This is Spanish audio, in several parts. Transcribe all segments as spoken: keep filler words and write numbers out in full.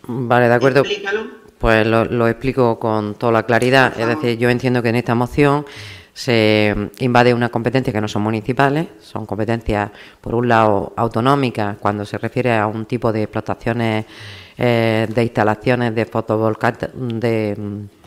Vale, de acuerdo. Explícalo. Pues lo, lo explico con toda la claridad. Es decir, yo entiendo que en esta moción se invade unas competencias que no son municipales, son competencias, por un lado, autonómicas, cuando se refiere a un tipo de explotaciones eh, de instalaciones de fotovoltaica, de,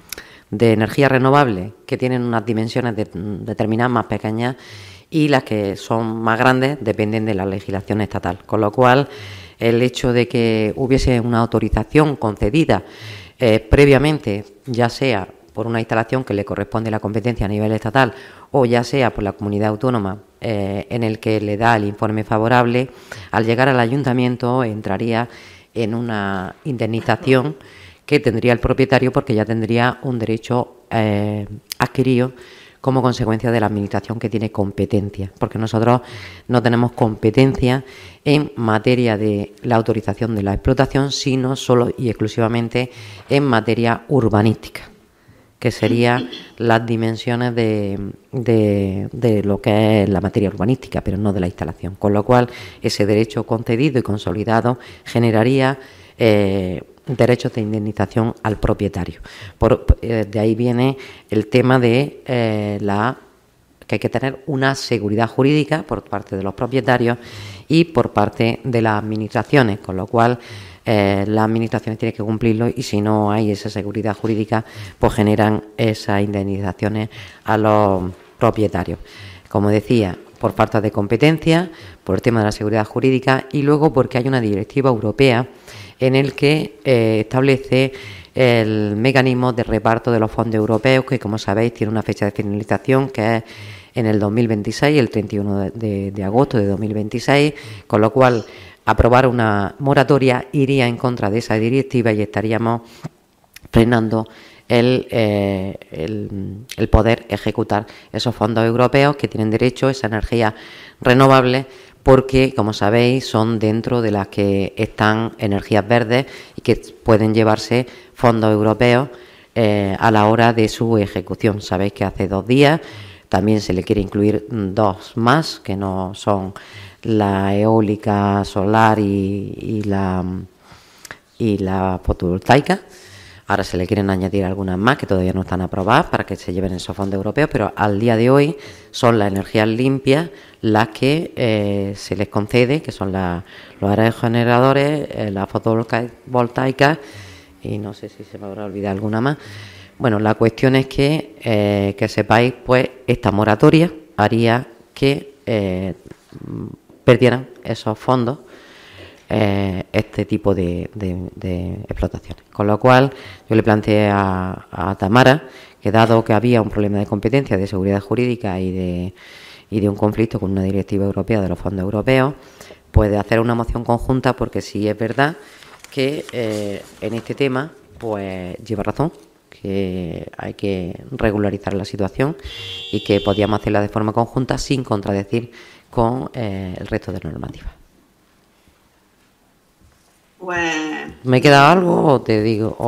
de energía renovable, que tienen unas dimensiones de, determinadas más pequeñas, y las que son más grandes dependen de la legislación estatal. Con lo cual, el hecho de que hubiese una autorización concedida eh, previamente, ya sea por una instalación que le corresponde la competencia a nivel estatal o ya sea por la comunidad autónoma eh, en el que le da el informe favorable, al llegar al ayuntamiento entraría en una indemnización que tendría el propietario porque ya tendría un derecho eh, adquirido como consecuencia de la administración que tiene competencia, porque nosotros no tenemos competencia en materia de la autorización de la explotación, sino solo y exclusivamente en materia urbanística, que serían las dimensiones de, de, de lo que es la materia urbanística, pero no de la instalación. Con lo cual, ese derecho concedido y consolidado generaría eh, derechos de indemnización al propietario. Por, eh, de ahí viene el tema de eh, la que hay que tener una seguridad jurídica por parte de los propietarios y por parte de las administraciones, con lo cual eh, las administraciones tienen que cumplirlo, y si no hay esa seguridad jurídica, pues generan esas indemnizaciones a los propietarios. Como decía, por falta de competencia, por el tema de la seguridad jurídica, y luego porque hay una directiva europea en el que eh, establece el mecanismo de reparto de los fondos europeos, que, como sabéis, tiene una fecha de finalización que es en el dos mil veintiséis, el treinta y uno de, de, de agosto de dos mil veintiséis, con lo cual aprobar una moratoria iría en contra de esa directiva y estaríamos frenando el, eh, el, el poder ejecutar esos fondos europeos que tienen derecho a esa energía renovable, porque, como sabéis, son dentro de las que están energías verdes y que pueden llevarse fondos europeos eh, a la hora de su ejecución. Sabéis que hace dos días también se le quiere incluir dos más, que no son la eólica solar y, y, la, y la fotovoltaica. Ahora se le quieren añadir algunas más que todavía no están aprobadas para que se lleven esos fondos europeos, pero al día de hoy son las energías limpias las que eh, se les concede, que son la, los aerogeneradores, eh, la fotovoltaica, y no sé si se me habrá olvidado alguna más. Bueno, la cuestión es que, eh, que sepáis, pues, esta moratoria haría que eh, perdieran esos fondos Eh, este tipo de, de, de explotaciones. Con lo cual, yo le planteé a, a Tamara que, dado que había un problema de competencia, de seguridad jurídica y de, y de un conflicto con una directiva europea de los fondos europeos, pues de hacer una moción conjunta, porque sí es verdad que eh, en este tema pues lleva razón, que hay que regularizar la situación y que podíamos hacerla de forma conjunta sin contradecir con eh, el resto de normativas. Pues... ¿Me queda algo o te digo?